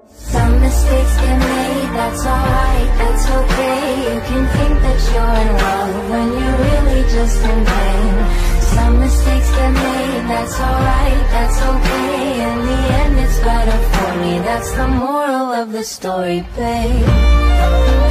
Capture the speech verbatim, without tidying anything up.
Some mistakes get made, that's alright, that's okay. You can think that you're in love when you're really just in pain. Some mistakes get made, that's alright, that's okay. In the end it's better for me, that's the moral of the story, babe.